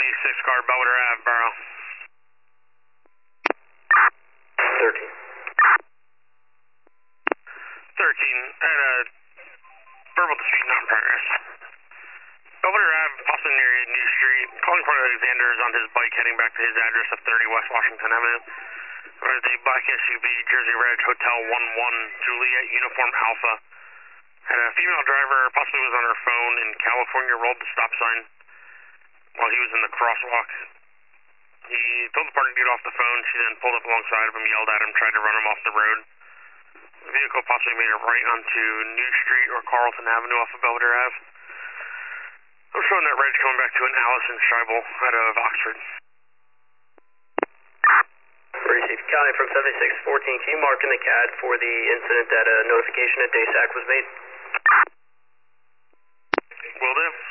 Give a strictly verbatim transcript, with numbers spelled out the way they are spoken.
seventy-six car, Belvedere Ave, Borough. thirteen. thirteen, at a verbal dispute not in progress. Belvedere Ave, possibly near New Street. Calling for Alexander is on his bike heading back to his address of thirty West Washington Avenue. Whereas the black S U V, Jersey Reg, Hotel one one, Juliet, Uniform Alpha. Had a female driver, possibly was on her phone in California, rolled the stop sign while he was in the crosswalk. He told the partner to get off the phone. She then pulled up alongside of him, yelled at him, tried to run him off the road. The vehicle possibly made a right onto New Street or Carlton Avenue off of Belvedere Ave. I'm showing that reg coming back to an Allison Scheibel out of Oxford. Received. County from seventy-six fourteen. Can you mark in the C A D for the incident that a notification at D A S A C was made? Will do.